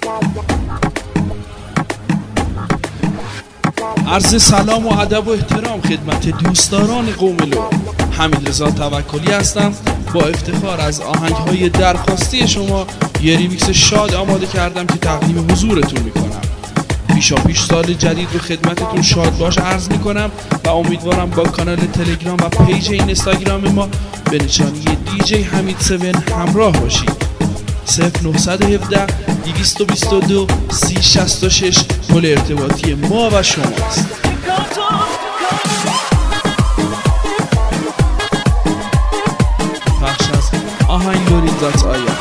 عرض سلام و ادب و احترام خدمت دوستداران قوم لو. حمیدرضا توکلی هستم. با افتخار از آهنگ‌های درخواستی شما یه ریمیکس شاد آماده کردم که تقدیم حضورتون میکنم. پیشاپیش سال جدید رو خدمتتون شاد باش عرض میکنم و امیدوارم با کانال تلگرام و پیج اینستاگرام ما به نشانی دیجی حمید 7 همراه باشید. 0917 222 3066 پل ارتباطی ما و شماست. پخش از آهنگلورین.ir.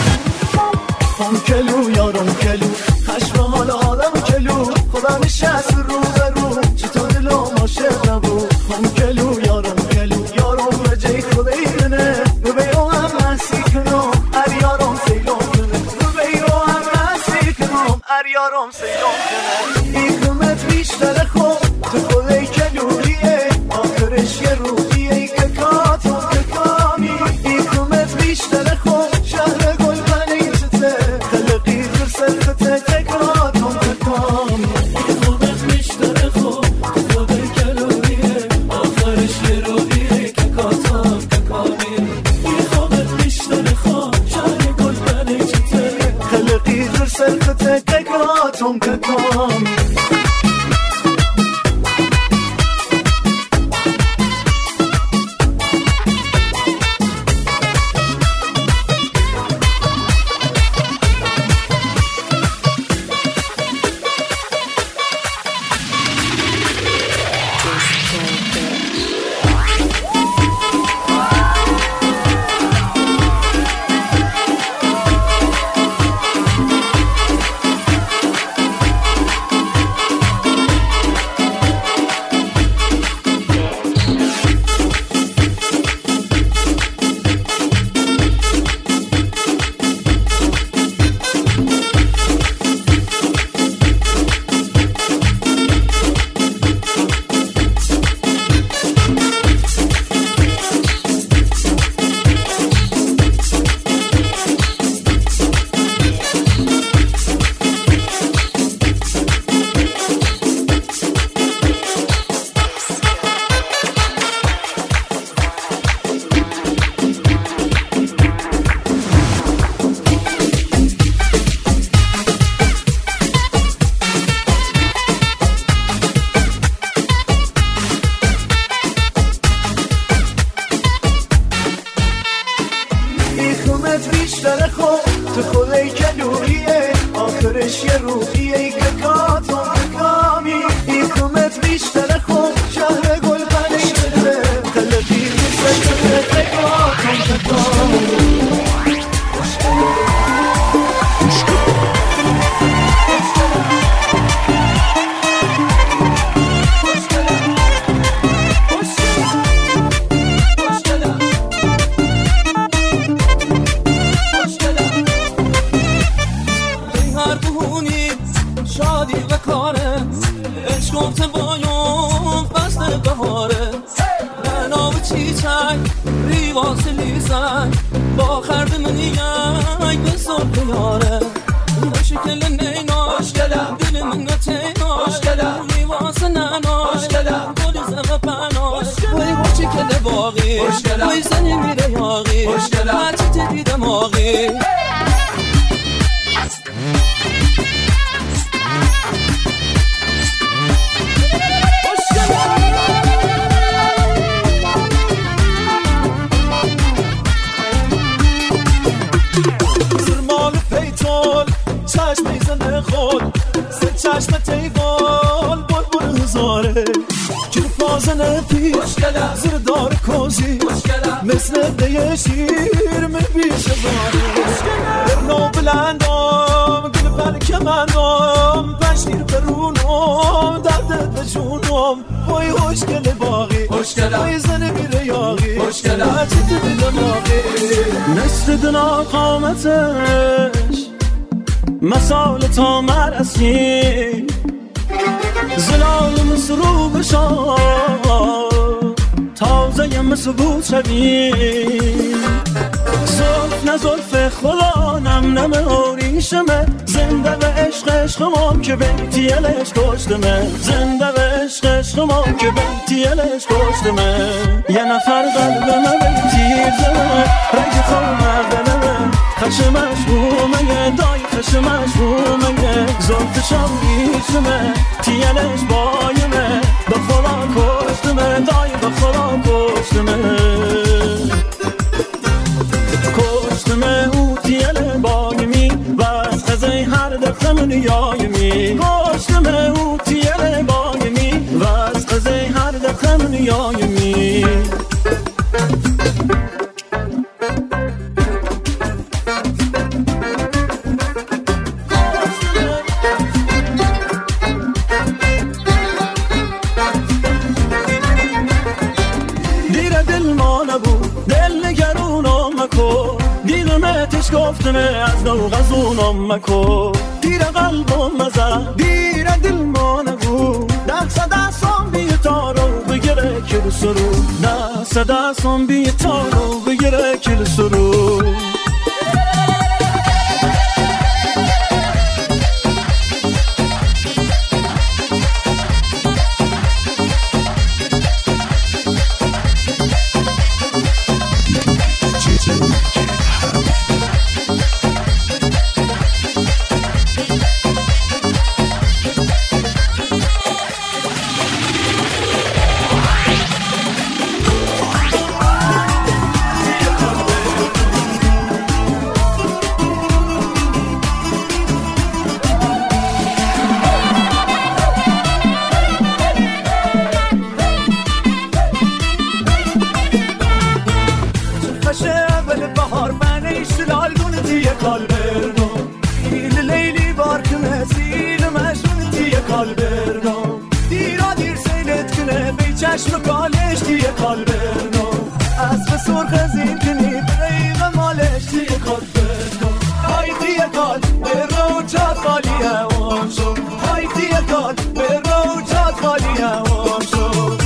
کلو یارم کلو خشم حال آدم کلو خدا نشست رو به رو چطور دلو عاشق نبود. کلو یارم رجای خدای منه رو به او هم نسی کنم اریارم سیلون کنه رو به او هم نسی کنم اریارم سیلون کنه. این قیمت بیشتر خوب تو خدای کلوریه آخرش یه روحیه که کاتون که کامی. این قیمت بیشتر خوب شهر گل پنیجته خلقی در سرخته تکاتون که کامی. این قیمت بیشتر خوب تو خدای کلوریه آخرش یه روحیه که کاتون که کامی. این قیمت بیشتر خوب شهر گل پنیجته خلقی در سرخته تکاتون که کامی. بیشتر خوب تو خدای کلوریه آخرش یه روحیه که کاتون کامی. این قیمت بیشتر خوب شهر گل پنیجته خلقی سرخته کاتون کامی. با خرد منی گای به صبح یاره مشکل نینا دل من نتینا میواسه نانا گل زم پانا وای مشکل باقی وای زنی میره یاقی هرچی تدی دماغی. چشم میزنه خود سه چشم تیوال بلبل هزاره که پازنه پیش زیر دار کوزی مثل دیه شیر میبیشه باره برنو بلندم گل برکمندم پشتیر برونم دردت به جونم وای خوشگل باقی وای زنه میره یاقی هرچی تو دماغی مثل دنا قامتش مسال تا مرسی زلال مسرو بشا تازه مسبوط شدی زلف نزلف خدا نم نم اوری پیشمه زنده و عشق عشقم که بیتیلش کشتمه زنده و عشق عشقم که بیتیلش کشتمه یه نفر قلبمه بیتیر زمه رنگ خواه مردنمه خشمش بومه دای خشمش بومه زلفشم بیشمه تیلش بایمه به خدا کشتمه دای به خدا کشتمه کشتمه او تیل بایمی و از خزه هر دختم نیایمی کشتمه او تیل بایمی و از خزه هر دختم نیایمی گفتمه از نو غزونم مکو دیر قلبم مزه دیر دل ما نگو دستم بی تارو بگیره کل سرو دستم بی تارو بگیره کل سرو چشم کالش دیه کالبرنو اسب سرخ زین کنی دقیقه مالش دیه کالبرنو های دیه کال به رو چاد خالی هوام شو های دیه کال به رو چاد خالی هوام شو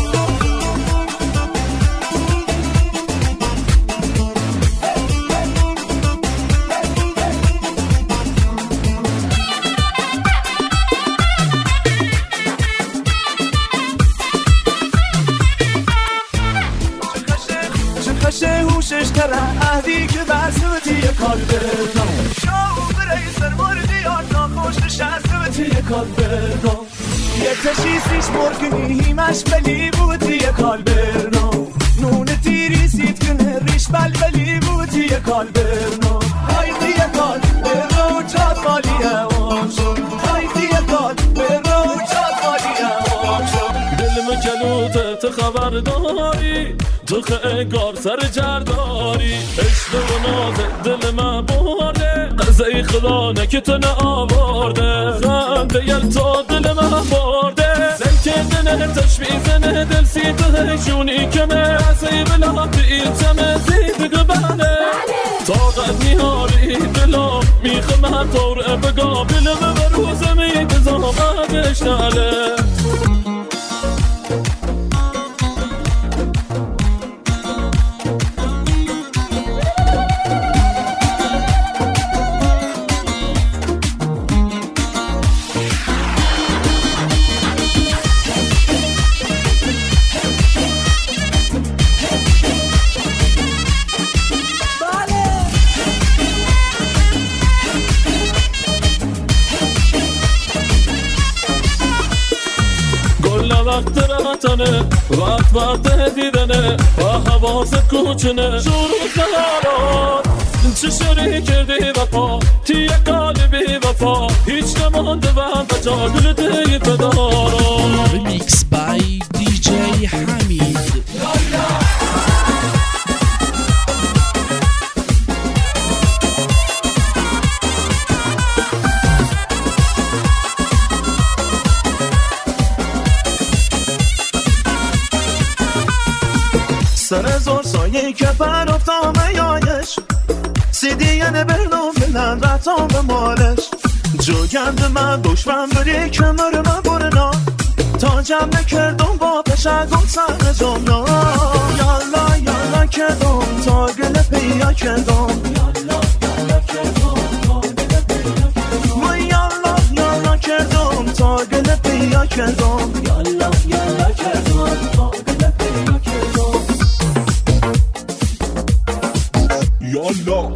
هوشش کرده اهدی که برسوتی کالبرنو شو برای سرموردی آتا خوش نشستوتی کالبرنو یه تشیسیش مرکنی هیمش بلی بودی کالبرنو نون تیری سید کنه ریش بلی بودی کالبرنو های دیگه کال به رو چاد خالی هوام شد های دیگه کال به رو چاد خالی هوام شد دلم کلوته تو خبر داری تو انگار سر جرداری عشق و نازه دل من برده قضای خدا نکتونه آورده خنده یل تا دل من برده زن کردنه تشویزنه دل سیده جونی کمه عزی بلا بیتمه زید گبنه طاقت میاری دلا میخمه طور بگا بلمه و روزه میدزامدش ناله وقت دیدنه و حواست کوچنه شروع زهرات چه شری کردی وفا تیه قلبی وفا هیچ نمانده و هم بجا دل دی فدارا ریمیکس بای دی جی حمید سر زور سایه که پر افتامه یایش سیدیه برنو بلن رتام به مالش جوگند من دشمن بری کمر من برنا تا جمع کردم با پشگم سر جمنا یالا یالا کردم تا گل پیا کردم یالا یالا کردم تا گل پیا کردم یالا یالا کردم تا دل پیدا کردم یالا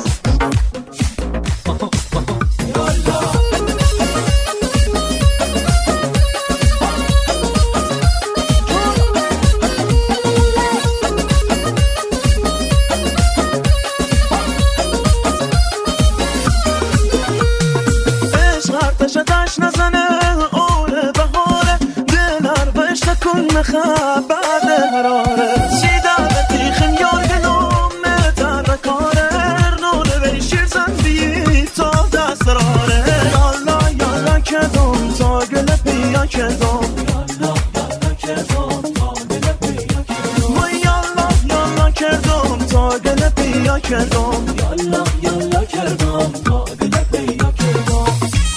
بعد حراره سیدا بتیخم یارگنم متر کاره نونه بیشیر زندی تا دست راره یالا یالا کردم تا گل پیا کردم یالا یالا کردم تا گل پیا کردم و یالا یالا کردم تا گل پیا کردم یالا یالا کردم تا گل پیا کردم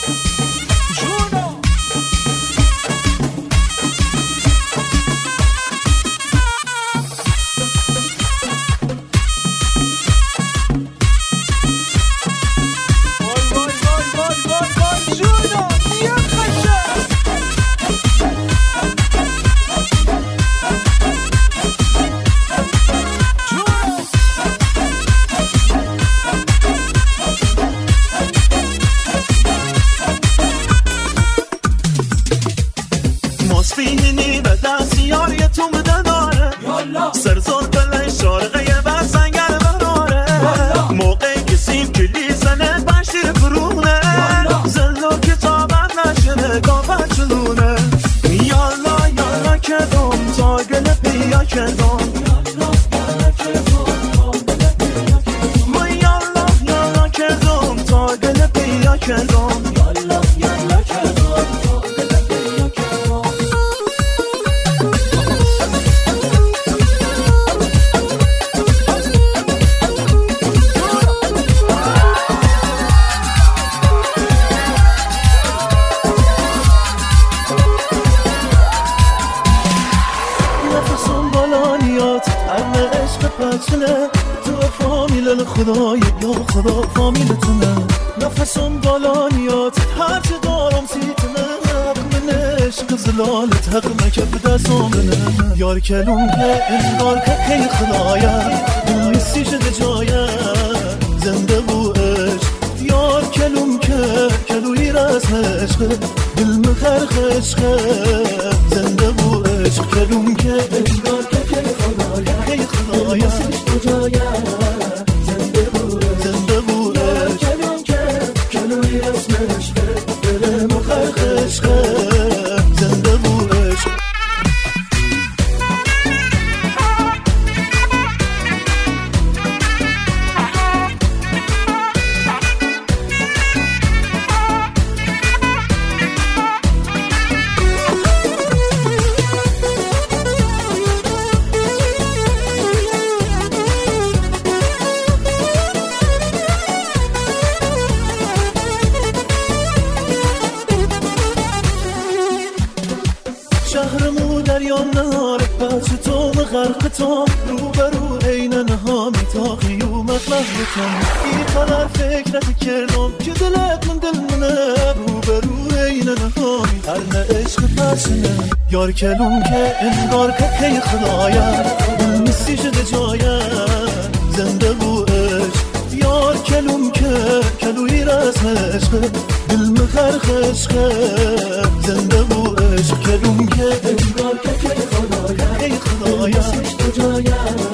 ماسبینی به دست یاری تو مده داره سرزور بله شارقه و سنگر براره موقعی که سیم کلی زنه بشتیر فرونه زلو کتابت نشنه گافت چلونه یالا یالا کردم تا گل پیا کردم یالا یالا کردم تا گل پیا کردم یالا یالا کردم تا گل پیا کردم یالا یالا کردم تا گل پیا کردم تو فامیل خدای یا خدا فامیلتونه نفسم بالانیات هرچه دارم سیتنه حق من عشق زلالت حق مکف دستم بنه یار کلون که انگار که خیلی خدایا نیستی شده جایا زنده بو عشق یار کلون که کلوی رسم عشق دل مخرخ عشق زنده بو عشق کلون که انگار که خیلی خدایا خیلی خدایا جایا زنده بو کلون که کلوی رسم عشق دل مخرخ عشق زنده بو عشق شهرمو دریا نهار بچه تو غرق تو روبرو عین نهامی تا قیومت محبتم این قدر فکرت کردم که دلت من دل منه روبرو عین نهامی هر عشق پسنه یار کلون که انگار که خیلی خدایا دل نیستی شده جایا زنده بو عشق یار کلون که کلوی رسم عشق دل مخرخ عشق زنده بو عشق کلون که انگار که خیلی خدایا خیلی خدایا تو جایا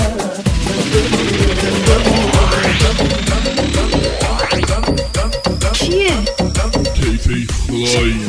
زنده بو چیه؟ کیفی خدایی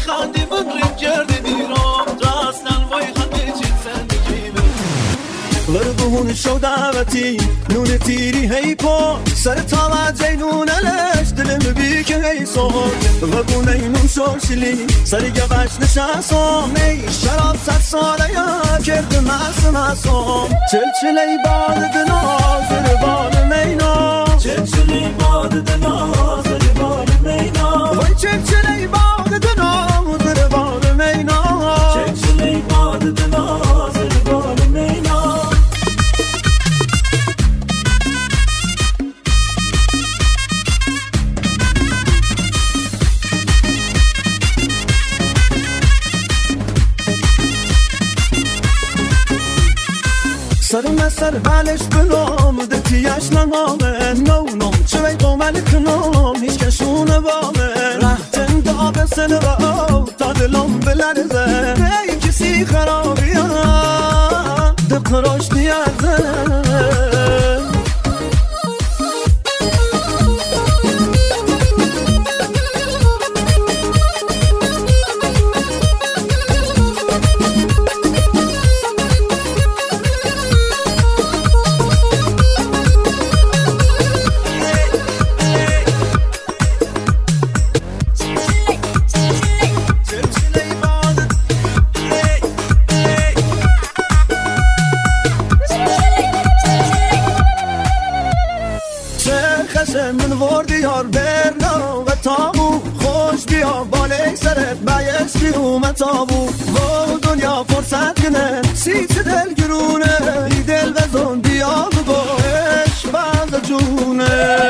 خندی من ریم کرده دیرام راستن وای خنده چید زندگیمه وربهون شو دعوتی نون تیری هی پا سر توجه نون لش دلم بی که هی صحب و بونه نون شوشلی سر گوش نشستم ای شراب 100 ساله یا کرده معصوم چلچلی باد دنازر بال مینا چلچلی باد دنازر بال مینا وای چلچلی باد دنازر بال مینا چلچلی باد دنازر بال مینا سر بالش بلام دتیاش نمامه نونم چوی قومل کنم هیچ کشونه بامه رهتن داغ سنه با تا دلم بلرزه این کسی خرابیه دقراش نیازه من وردی یار برنا و تابو خوش بیا بالای سرت بیش بیوم تابو و دنیا فرصت کنه سیت دل گرونه ای دل وزن بیا بگوش بعد جونه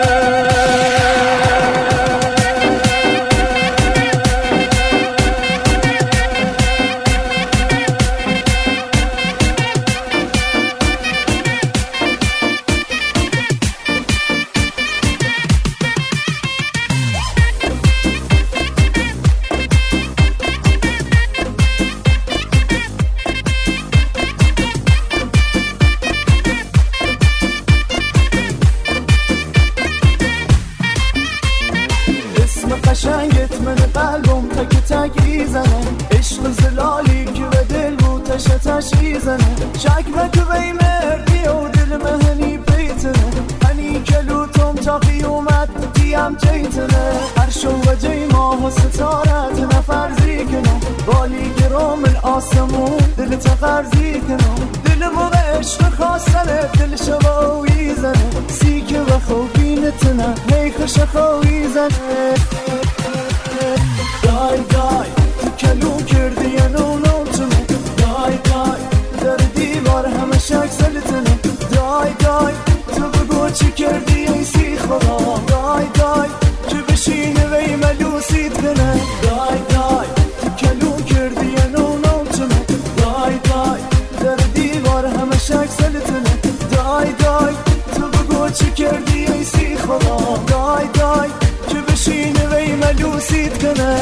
قشنگت من قلبم تک تک ایزنه عشق زلالی که به دل بود تش ایزنه شک بکو بی مردی و دل مهنی بیتنه هنی کلوتم تا قیومت دیم جیتنه هر شو و جی ماه و ستارت نفرزی کنم بالی گرام آسمون دل تقرزی کنم دل مو به عشق خواستنه دل شبا و ایزنه سی که و خوبینتنه هی خوش خویزنه دای دای تو کلو کردی یا نونوتونه دای دای در دیوار همه شک سلتونه دای دای تو بگو چی کردی ای سی خدا دای دای که بشینه وی ملوسیت کنه دای دای تو کلو کردی یا نونوتونه دای دای در دیوار همه شک سلتونه دای دای تو بگو چی کردی ای سی خدا دای دای که بشینه وی ملوسیت کنه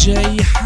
DJ